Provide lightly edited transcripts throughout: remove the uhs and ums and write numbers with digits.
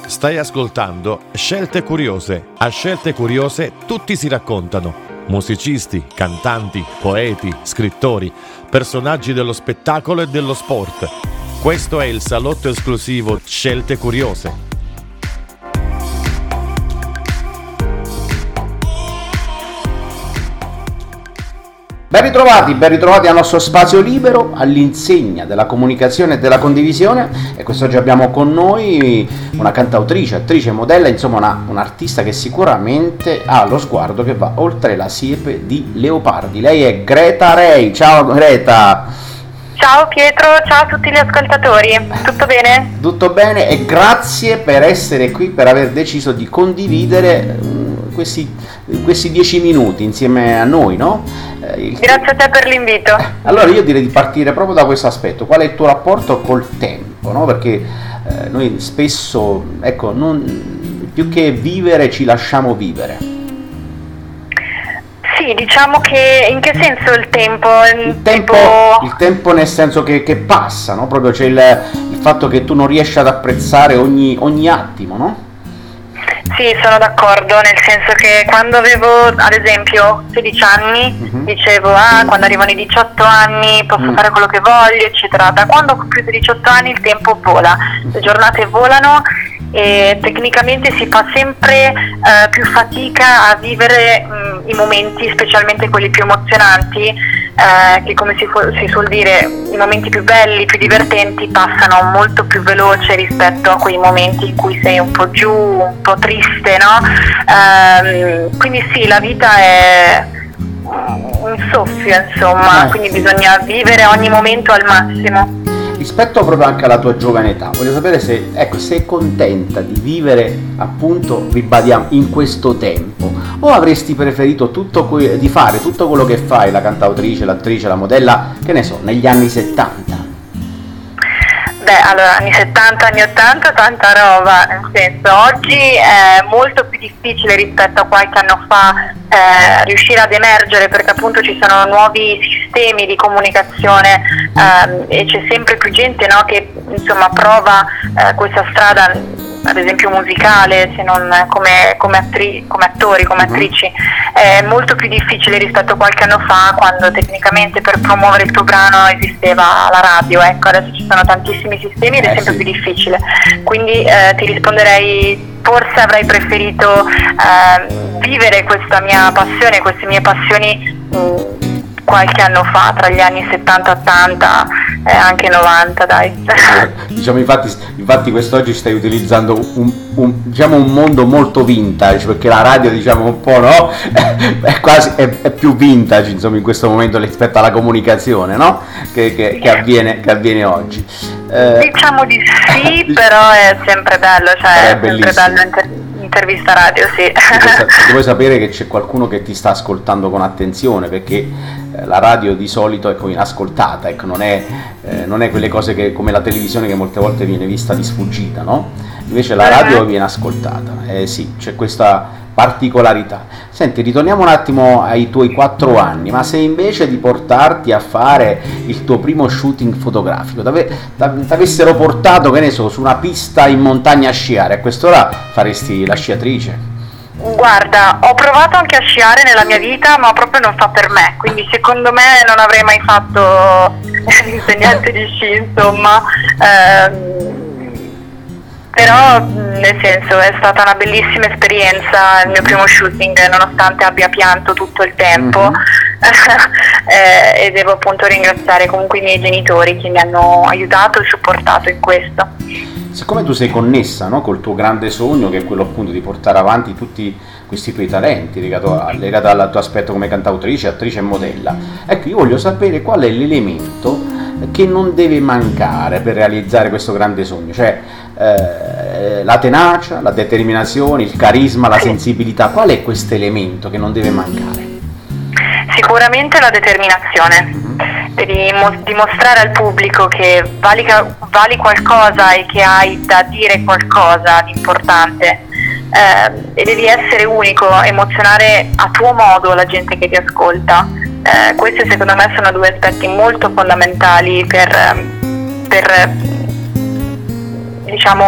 Stai ascoltando Scelte Curiose. A Scelte Curiose tutti si raccontano. Musicisti, cantanti, poeti, scrittori, personaggi dello spettacolo e dello sport. Questo è il salotto esclusivo Scelte Curiose. Ben ritrovati al nostro spazio libero, all'insegna della comunicazione e della condivisione. E quest'oggi abbiamo con noi una cantautrice, attrice, modella, insomma un'artista che sicuramente ha lo sguardo che va oltre la siepe di leopardi. Lei è Greta Ray. Ciao Greta! Ciao Pietro, ciao a tutti gli ascoltatori, tutto bene? Tutto bene e grazie per essere qui, per aver deciso di condividere questi 10 minuti insieme a noi, no? Grazie a te per l'invito. Allora io direi di partire proprio da questo aspetto. Qual è il tuo rapporto col tempo, no? Perché noi spesso, ecco, più che vivere ci lasciamo vivere. Sì, diciamo che in che senso il tempo? Il tempo nel senso che passa, no? Proprio c'è il fatto che tu non riesci ad apprezzare ogni attimo, no? Sì, sono d'accordo, nel senso che quando avevo ad esempio 16 anni dicevo quando arrivano i 18 anni posso fare quello che voglio, eccetera. Da quando ho più di 18 anni il tempo vola, le giornate volano e tecnicamente si fa sempre più fatica a vivere i momenti, specialmente quelli più emozionanti, che come si suol dire, i momenti più belli, più divertenti passano molto più veloce rispetto a quei momenti in cui sei un po' giù, un po' triste, no? Quindi sì, la vita è un soffio, insomma, quindi bisogna vivere ogni momento al massimo. Rispetto proprio anche alla tua giovane età, voglio sapere se sei contenta di vivere, appunto, ribadiamo, in questo tempo, o avresti preferito di fare tutto quello che fai, la cantautrice, l'attrice, la modella, che ne so, negli anni 70? Beh, allora, anni 70, anni 80, tanta roba, nel senso, oggi è molto più difficile rispetto a qualche anno fa riuscire ad emergere, perché appunto ci sono nuovi sistemi di comunicazione e c'è sempre più gente, no, che insomma prova questa strada, ad esempio musicale, se non come attori, come attrici. È molto più difficile rispetto a qualche anno fa, quando tecnicamente per promuovere il tuo brano esisteva la radio. Ecco, adesso ci sono tantissimi sistemi ed è sempre più difficile. Quindi ti risponderei, forse avrei preferito vivere questa mia passione, queste mie passioni qualche anno fa, tra gli anni 70, 80 e anche 90, dai. Diciamo, infatti quest'oggi stai utilizzando diciamo un mondo molto vintage, perché la radio, diciamo, un po', no? è più vintage, insomma, in questo momento rispetto alla comunicazione, no? Che avviene oggi. Diciamo di sì, però è sempre bello, cioè è sempre bello intervista radio, sì. Devo sapere che c'è qualcuno che ti sta ascoltando con attenzione, perché la radio di solito è inascoltata, ecco, non è quelle cose che, come la televisione, che molte volte viene vista di sfuggita, no? Invece la radio viene ascoltata, sì, c'è questa particolarità. Senti, ritorniamo un attimo ai tuoi 4 anni, ma se invece di portarti a fare il tuo primo shooting fotografico t'avessero portato, che ne so, su una pista in montagna a sciare, a quest'ora faresti la sciatrice? Guarda, ho provato anche a sciare nella mia vita, ma proprio non fa per me, quindi secondo me non avrei mai fatto l'insegnante di sci, insomma. Però nel senso è stata una bellissima esperienza il mio primo shooting, nonostante abbia pianto tutto il tempo. E devo appunto ringraziare comunque i miei genitori che mi hanno aiutato e supportato in questo. Siccome tu sei connessa, no, col tuo grande sogno, che è quello appunto di portare avanti tutti questi tuoi talenti legati al tuo aspetto come cantautrice, attrice e modella, ecco, io voglio sapere qual è l'elemento che non deve mancare per realizzare questo grande sogno, cioè la tenacia, la determinazione, il carisma, la sensibilità. Qual è questo elemento che non deve mancare? Sicuramente la determinazione, devi dimostrare al pubblico che vali qualcosa e che hai da dire qualcosa di importante, e devi essere unico, emozionare a tuo modo la gente che ti ascolta. Questi secondo me sono 2 aspetti molto fondamentali per diciamo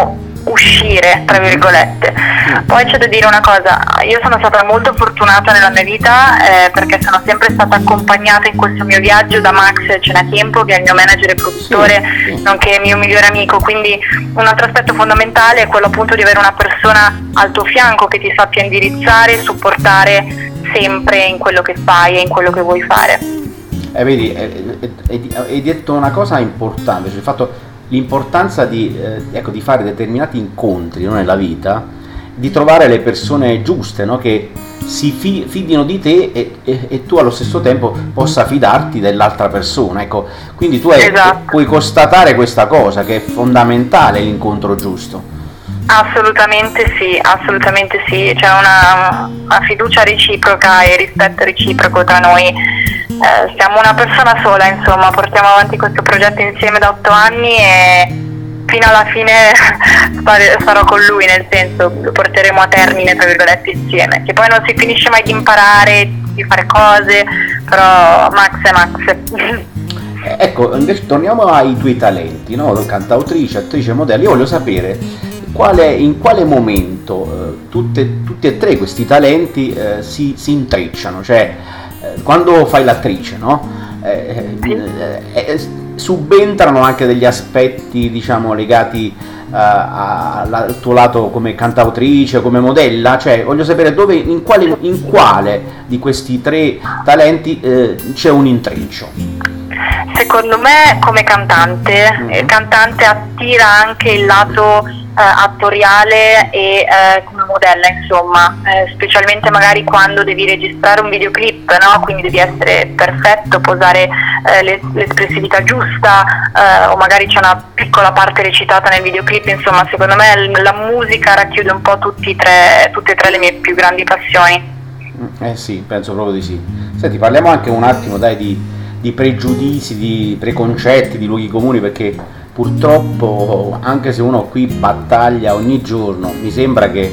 uscire, tra virgolette. Poi c'è da dire una cosa, io sono stata molto fortunata nella mia vita perché sono sempre stata accompagnata in questo mio viaggio da Max Cenatempo, che è il mio manager e produttore, nonché mio migliore amico, quindi un altro aspetto fondamentale è quello appunto di avere una persona al tuo fianco che ti sappia indirizzare e supportare sempre in quello che fai e in quello che vuoi fare. Vedi, hai detto una cosa importante, cioè il fatto, l'importanza di fare determinati incontri, no, nella vita, di trovare le persone giuste, no, che si fidino di te e tu allo stesso tempo possa fidarti dell'altra persona, ecco. Quindi tu puoi constatare questa cosa, che è fondamentale l'incontro giusto. Assolutamente sì, c'è una fiducia reciproca e rispetto reciproco tra noi. Siamo una persona sola, insomma, portiamo avanti questo progetto insieme da 8 anni e fino alla fine sarò con lui, nel senso, lo porteremo a termine, tra virgolette, insieme, che poi non si finisce mai di imparare, di fare cose, però Max è Max. Ecco, invece torniamo ai tuoi talenti, no? Cantautrice, attrice, modella. Io voglio sapere in quale momento tutti e tre questi talenti si intrecciano, cioè quando fai l'attrice, no? Subentrano anche degli aspetti, diciamo, legati al tuo lato come cantautrice, come modella, cioè voglio sapere in quale di questi tre talenti c'è un intreccio. Secondo me come cantante, il cantante attira anche il lato attoriale e come modella, insomma, specialmente magari quando devi registrare un videoclip, no? Quindi devi essere perfetto, posare l'espressività giusta, o magari c'è una piccola parte recitata nel videoclip, insomma, secondo me la musica racchiude un po' tutte e tre le mie più grandi passioni. Sì, penso proprio di sì. Senti, parliamo anche un attimo, dai, di pregiudizi, di preconcetti, di luoghi comuni, perché purtroppo, anche se uno qui battaglia ogni giorno, mi sembra che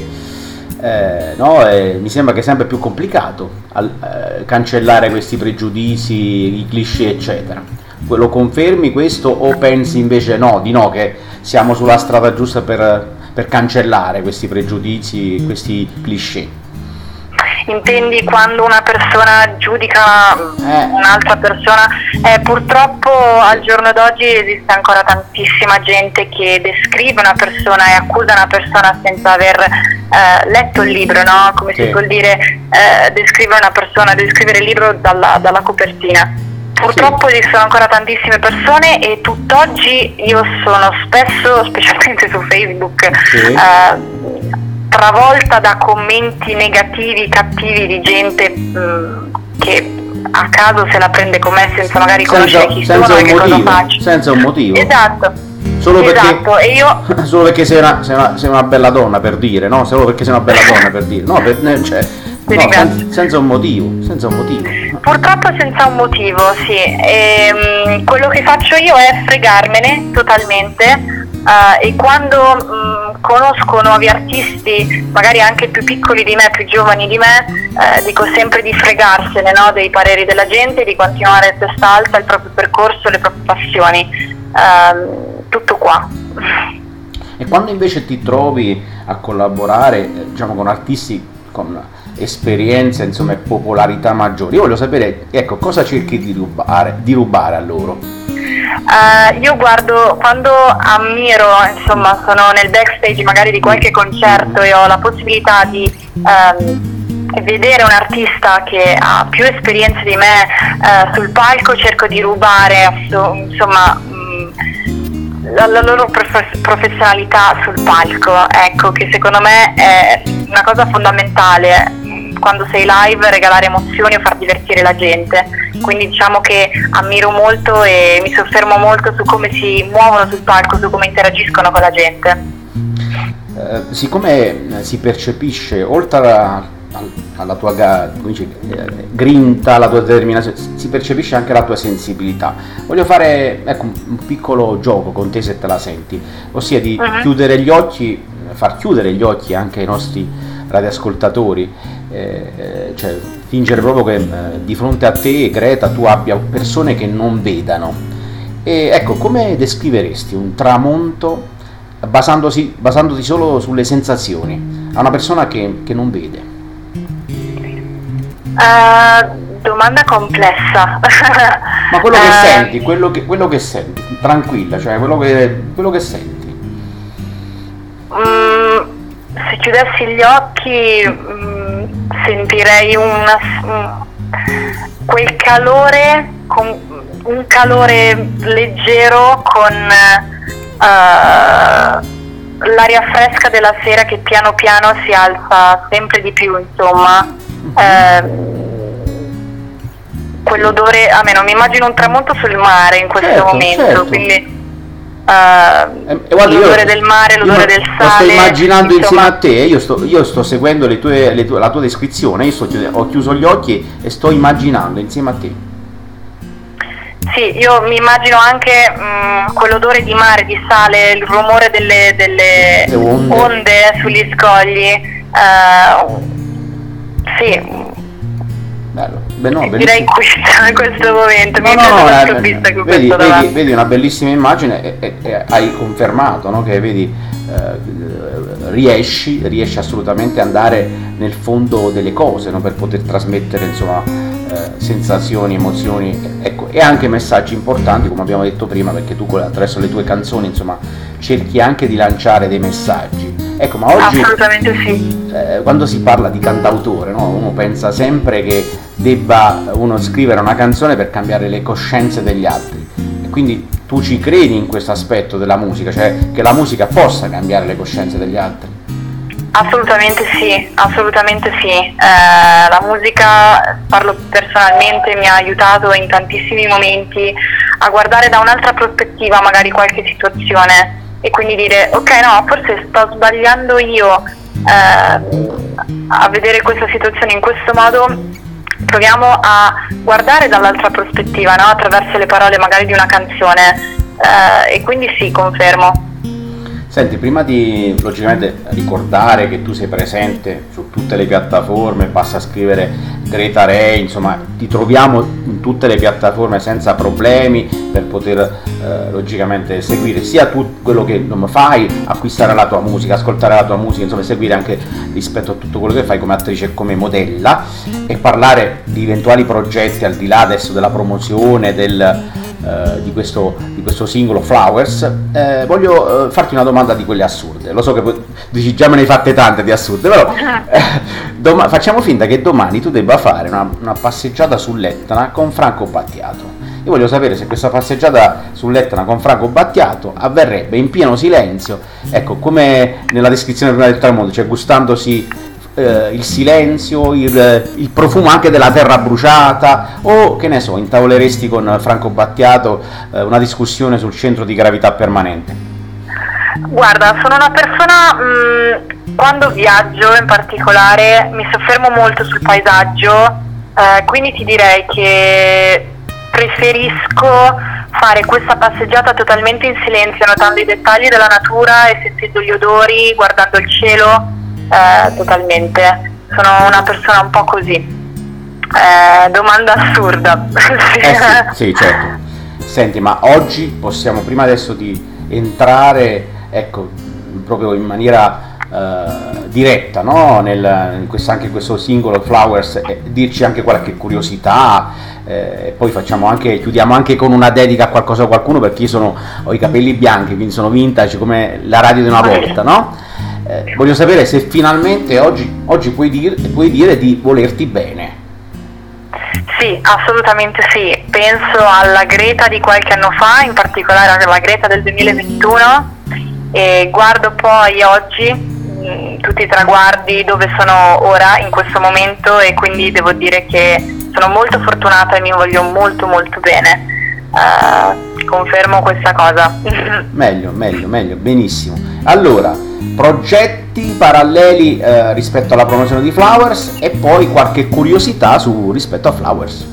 mi sembra che è sempre più complicato cancellare questi pregiudizi, i cliché, eccetera. Lo confermi questo, o pensi invece che siamo sulla strada giusta per cancellare questi pregiudizi, questi cliché? Intendi quando una persona giudica un'altra persona? Purtroppo al giorno d'oggi esiste ancora tantissima gente che descrive una persona e accusa una persona senza aver letto il libro, no? Come si suol dire, descrivere una persona, descrivere il libro dalla copertina. Purtroppo esistono ancora tantissime persone e tutt'oggi io sono spesso, specialmente su Facebook, travolta da commenti negativi, cattivi di gente che a caso se la prende con me senza magari conoscere chi sono e che cosa faccio. Senza un motivo. Esatto. Solo perché sei una bella donna, per dire, no? Solo perché sei una bella donna, per dire. No, senza un motivo. Purtroppo senza un motivo, sì. E, quello che faccio io è fregarmene totalmente. E quando conosco nuovi artisti, magari anche più piccoli di me, più giovani di me, dico sempre di fregarsene, no? Dei pareri della gente, di continuare a testa alta il proprio percorso, le proprie passioni, tutto qua. E quando invece ti trovi a collaborare, diciamo, con artisti con esperienza, insomma, e popolarità maggiori, io voglio sapere, ecco, cosa cerchi di rubare a loro? Io guardo, quando ammiro, insomma, sono nel backstage magari di qualche concerto e ho la possibilità di vedere un artista che ha più esperienze di me sul palco, cerco di rubare insomma la loro professionalità sul palco, ecco, che secondo me è una cosa fondamentale quando sei live, regalare emozioni o far divertire la gente. Quindi diciamo che ammiro molto e mi soffermo molto su come si muovono sul palco, su come interagiscono con la gente. Siccome si percepisce, oltre alla tua grinta, la tua determinazione, si percepisce anche la tua sensibilità, voglio fare, ecco, un piccolo gioco con te, se te la senti, ossia di chiudere gli occhi, far chiudere gli occhi anche ai nostri radioascoltatori, cioè fingere proprio che di fronte a te, Greta, tu abbia persone che non vedano. E ecco, come descriveresti un tramonto basandoti solo sulle sensazioni, a una persona che non vede? Domanda complessa. Ma quello che senti, quello che senti, tranquilla, cioè quello che senti. Se chiudessi gli occhi sentirei quel calore, un calore leggero con l'aria fresca della sera che piano piano si alza sempre di più, insomma. Quell'odore, a me non mi immagino un tramonto sul mare in questo momento, certo. Quindi guarda, l'odore del mare, l'odore del sale. Lo sto immaginando, insomma, insomma, a te, io sto seguendo la tua descrizione, ho chiuso gli occhi e sto immaginando insieme a te. Sì, io mi immagino anche quell'odore di mare, di sale, il rumore delle onde sugli scogli. Sì. Bello. Beh, no, direi in questo momento vedi una bellissima immagine e hai confermato, no? Che vedi, riesci assolutamente ad andare nel fondo delle cose, no? Per poter trasmettere, insomma, sensazioni, emozioni, ecco, e anche messaggi importanti, come abbiamo detto prima, perché tu attraverso le tue canzoni, insomma, cerchi anche di lanciare dei messaggi. Ecco, ma oggi assolutamente sì. Quando si parla di cantautore, no? Uno pensa sempre che debba uno scrivere una canzone per cambiare le coscienze degli altri, e quindi tu ci credi in questo aspetto della musica, cioè che la musica possa cambiare le coscienze degli altri? Assolutamente sì, assolutamente sì. La musica, parlo personalmente, mi ha aiutato in tantissimi momenti a guardare da un'altra prospettiva magari qualche situazione e quindi dire ok, no, forse sto sbagliando io a vedere questa situazione in questo modo, proviamo a guardare dall'altra prospettiva, no? Attraverso le parole magari di una canzone, e quindi sì, confermo. Senti, prima di logicamente ricordare che tu sei presente su tutte le piattaforme, basta scrivere Greta Ray, insomma ti troviamo in tutte le piattaforme senza problemi per poter logicamente seguire sia tu quello che fai, acquistare la tua musica, ascoltare la tua musica, insomma seguire anche rispetto a tutto quello che fai come attrice e come modella, e parlare di eventuali progetti al di là adesso della promozione di questo singolo Flowers. Voglio farti una domanda di quelle assurde. Lo so che dici già me ne hai fatte tante di assurde, però facciamo finta che domani tu debba fare una passeggiata sull'Etna con Franco Battiato. Io voglio sapere se questa passeggiata sull'Etna con Franco Battiato avverrebbe in pieno silenzio, ecco, come nella descrizione prima del tramonto, cioè gustandosi il silenzio, il profumo anche della terra bruciata, o che ne so, intavoleresti con Franco Battiato una discussione sul centro di gravità permanente? Guarda, sono una persona, quando viaggio in particolare mi soffermo molto sul paesaggio, quindi ti direi che preferisco fare questa passeggiata totalmente in silenzio, notando i dettagli della natura e sentendo gli odori, guardando il cielo. Totalmente, sono una persona un po' così. Domanda assurda. Sì, certo. Senti, ma oggi possiamo, prima adesso di entrare, ecco, proprio in maniera diretta, no? Anche in questo singolo Flowers, dirci anche qualche curiosità, e poi chiudiamo anche con una dedica a qualcosa o qualcuno, perché io ho i capelli bianchi, quindi sono vintage come la radio di una volta, no? Voglio sapere se finalmente oggi puoi dire di volerti bene. Sì, assolutamente sì. Penso alla Greta di qualche anno fa, in particolare alla Greta del 2021, e guardo poi oggi tutti i traguardi dove sono ora, in questo momento, e quindi devo dire che sono molto fortunata e mi voglio molto molto bene. Confermo questa cosa. Meglio, benissimo. Allora, progetti paralleli rispetto alla promozione di Flowers, e poi qualche curiosità rispetto a Flowers.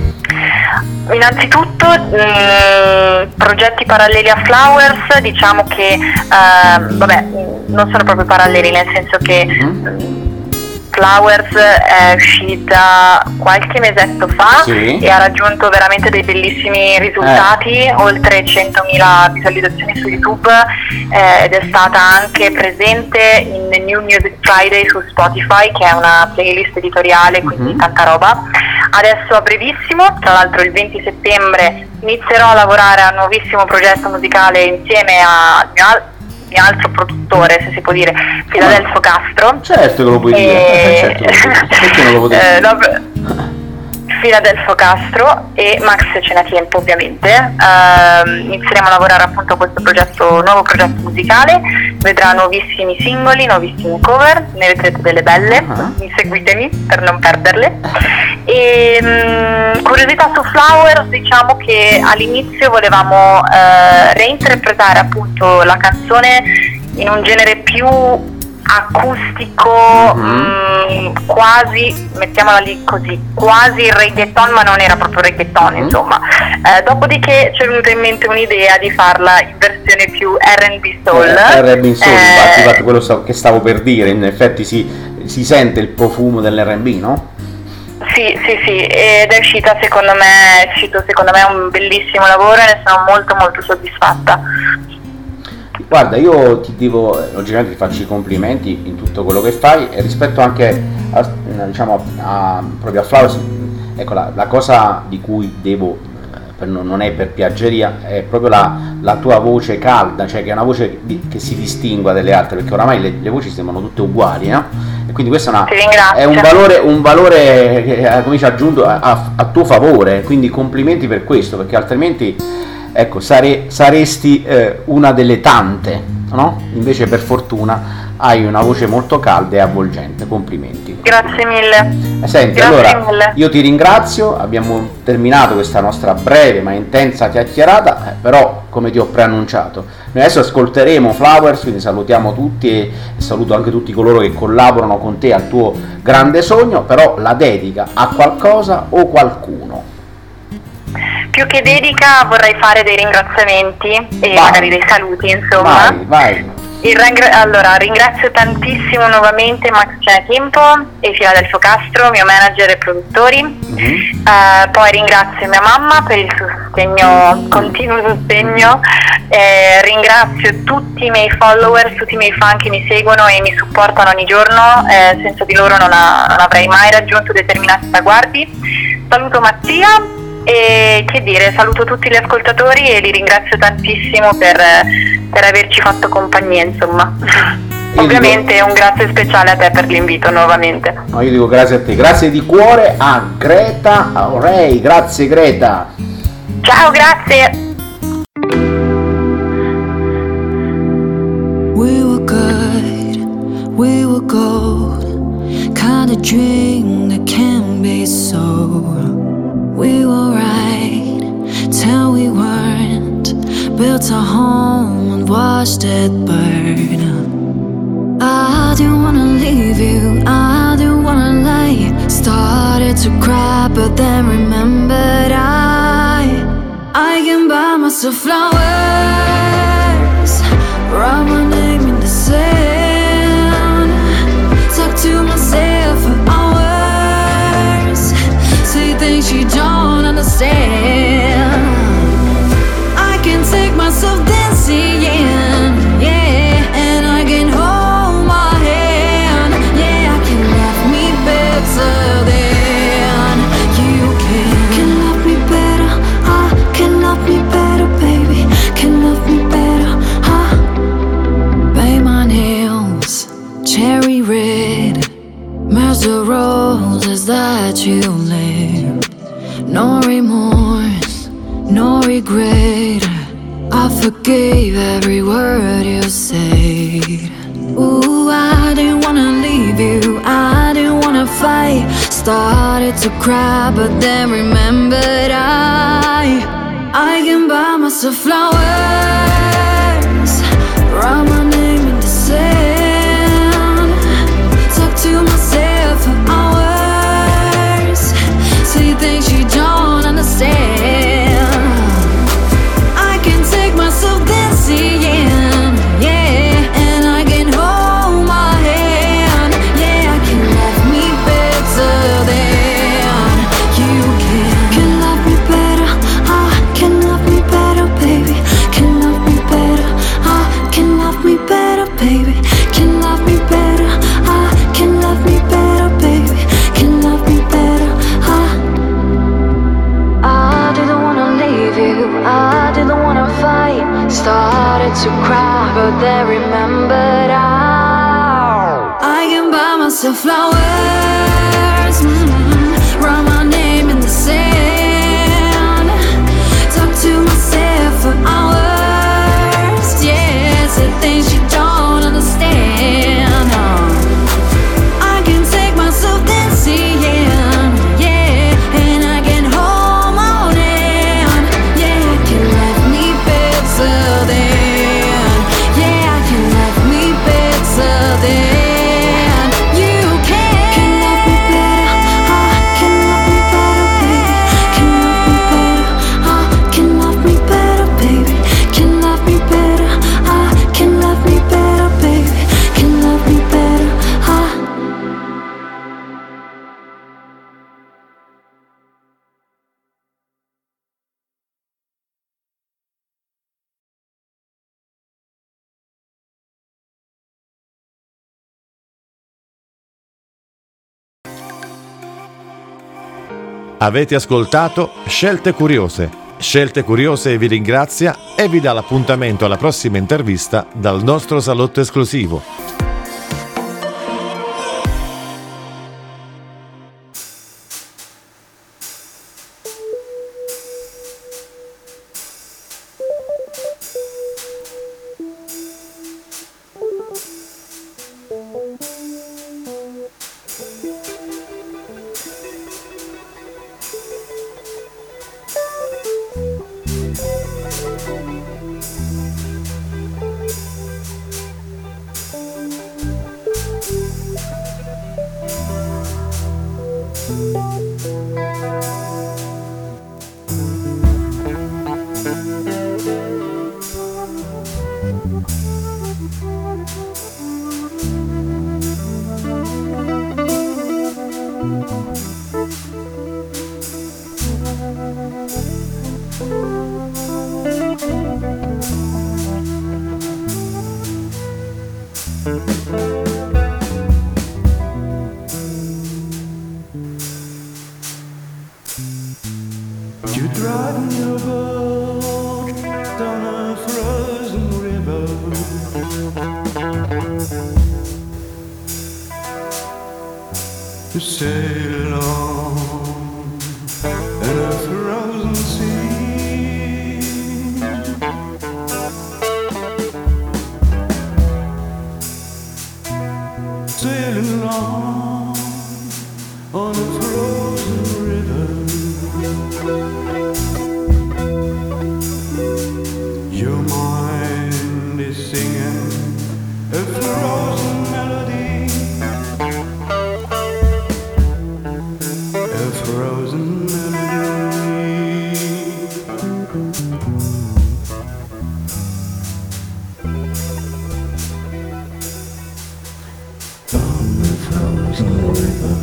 Innanzitutto progetti paralleli a Flowers, diciamo che non sono proprio paralleli, nel senso che Flowers è uscita qualche mesetto fa, sì, e ha raggiunto veramente dei bellissimi risultati, oltre 100.000 visualizzazioni su YouTube, ed è stata anche presente in New Music Friday su Spotify, che è una playlist editoriale, quindi tanta roba. Adesso a brevissimo, tra l'altro il 20 settembre, inizierò a lavorare a un nuovissimo progetto musicale insieme a mio altro produttore, se si può dire, Filadelfo Castro. Certo che lo puoi dire, certo che lo puoi dire. Perché non lo potevi? Filadelfo Castro e Max Cenatiempo, ovviamente. Inizieremo a lavorare appunto a questo nuovo progetto musicale. Vedrà nuovissimi singoli, nuovissimi cover, ne vedrete delle belle, seguitemi per non perderle. E curiosità su Flowers, diciamo che all'inizio volevamo reinterpretare appunto la canzone in un genere più acustico, quasi, mettiamola lì così, quasi reggaeton, ma non era proprio reggaeton, insomma. Dopodiché ci è venuta in mente un'idea di farla in versione più R&B soul. R&B soul, infatti quello che stavo per dire, in effetti si sente il profumo dell'R&B, no? Sì, ed è uscito secondo me un bellissimo lavoro, e ne sono molto molto soddisfatta. Guarda, io logicamente ti faccio i complimenti in tutto quello che fai, e rispetto anche proprio a Flowers, ecco, la cosa di cui non è per piaggeria, è proprio la tua voce calda, cioè che è una voce che si distingua dalle altre, perché oramai le voci sembrano tutte uguali, no? E quindi questo è un valore che come dice, aggiunto a tuo favore, quindi complimenti per questo, perché altrimenti, ecco, saresti una delle tante, no? Invece per fortuna hai una voce molto calda e avvolgente, complimenti. Grazie mille. Senti, allora io ti ringrazio, abbiamo terminato questa nostra breve ma intensa chiacchierata, però come ti ho preannunciato, noi adesso ascolteremo Flowers, quindi salutiamo tutti e saluto anche tutti coloro che collaborano con te al tuo grande sogno, però la dedica a qualcosa o qualcuno? Più che dedica vorrei fare dei ringraziamenti e magari dei saluti, insomma. Vai. Allora, ringrazio tantissimo nuovamente Max Cenatiempo e Filadelfo Castro, mio manager e produttori. Poi ringrazio mia mamma per il sostegno, continuo sostegno. Ringrazio tutti i miei followers, tutti i miei fan che mi seguono e mi supportano ogni giorno. Senza di loro non avrei mai raggiunto determinati traguardi. Saluto Mattia. E che dire, saluto tutti gli ascoltatori e li ringrazio tantissimo per averci fatto compagnia, insomma. Ovviamente un grazie speciale a te per l'invito nuovamente. No, io dico grazie a te, grazie di cuore a Greta Aurei, grazie Greta. Ciao, grazie. We were good, we were gold, kind of dream that can be sold. We were right till we weren't, built a home and watched it burn. I didn't wanna leave you, I didn't wanna lie. Started to cry but then remembered I can buy myself flowers, write my name in the sand, talk to myself for hours, say things you don't understand. I can take myself dancing, yeah, and I can hold my hand, yeah, I can love me better than you can love me better, can love me better, baby, can love me better, Paint my nails cherry red, mirrors the roses that you live. No remorse, no regret, I forgave every word you said. Ooh, I didn't wanna leave you, I didn't wanna fight. Started to cry but then remembered I can buy myself flowers, write my name in the sand, talk to myself for hours, say things you don't understand. I can take myself dancing, yeah, and I can hold my hand, yeah, I can love me myself flowers, write my name in the sand, talk to myself for hours, yeah, say things you don't understand. I can take myself dancing, yeah, and I can hold my own hand, yeah, I can love me better than, yeah, I can love me better than. Avete ascoltato Scelte Curiose. Scelte Curiose vi ringrazia e vi dà l'appuntamento alla prossima intervista dal nostro salotto esclusivo. You're driving your boat down a frozen river. You sail on in a frozen sea. Sailing on a frozen river. Your mind is singing a frozen melody, a frozen melody. On the frozen river.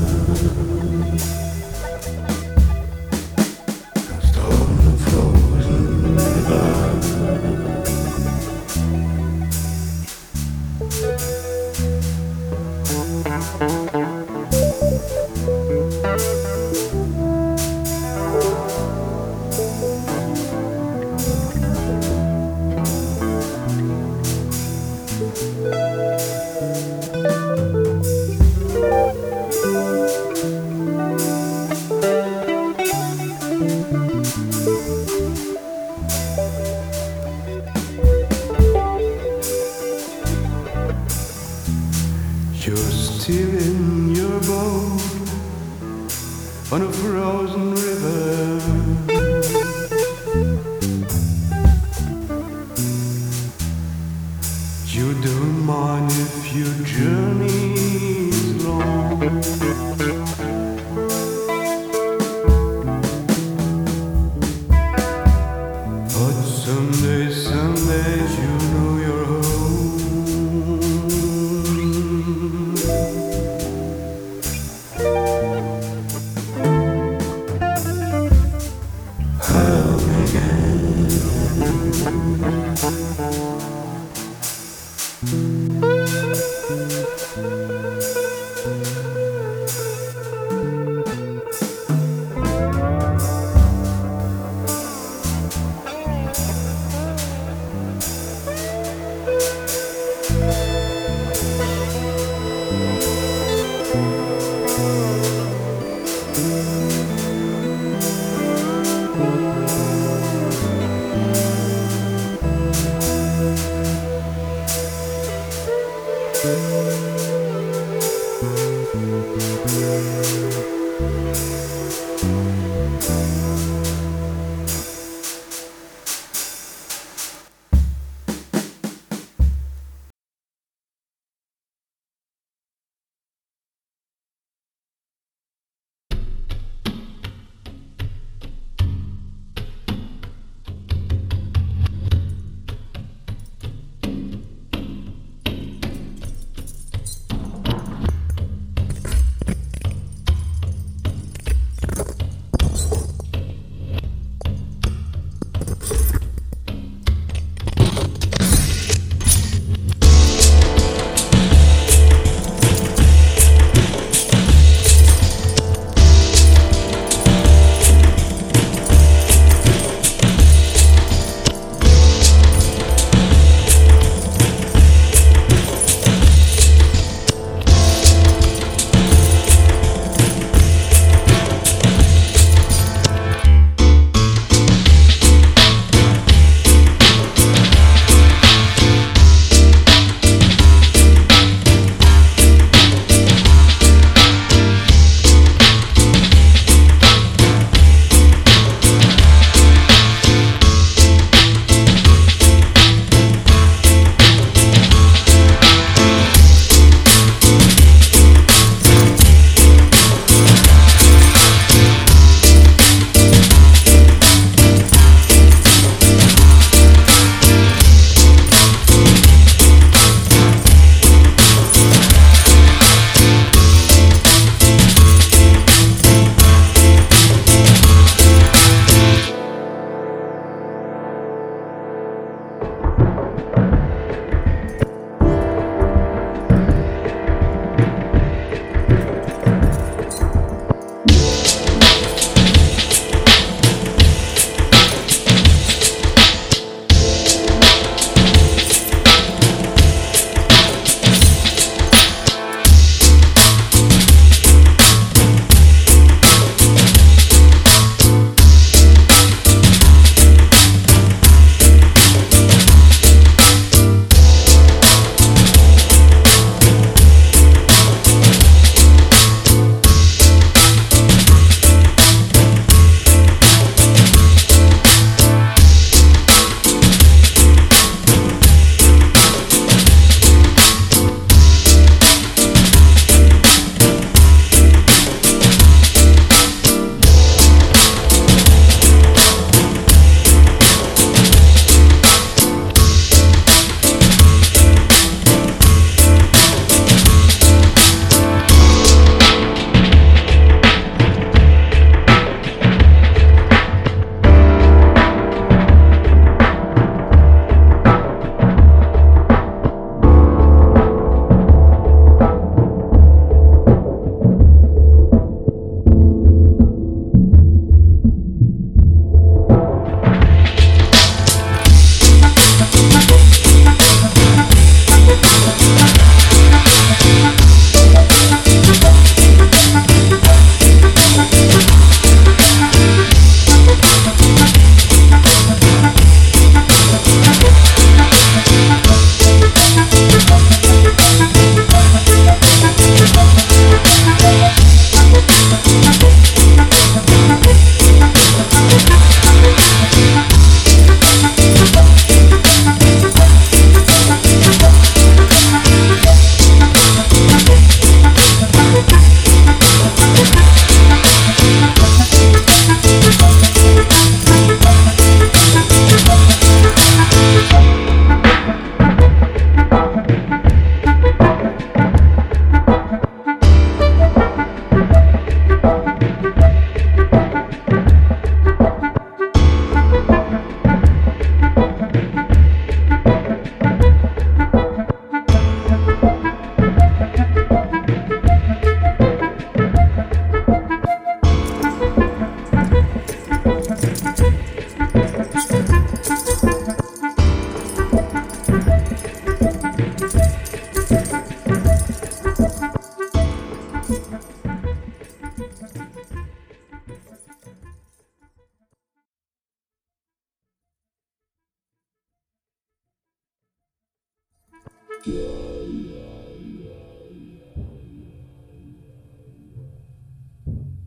You're still in your boat on a frozen river. You don't mind if your journey is long. But someday you know you're home. Home again.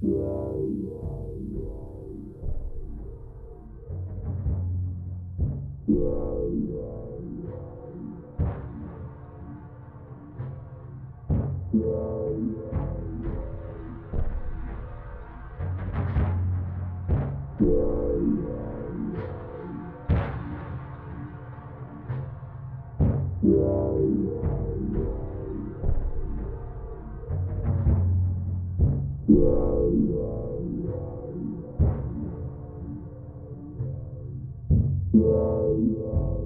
Yeah.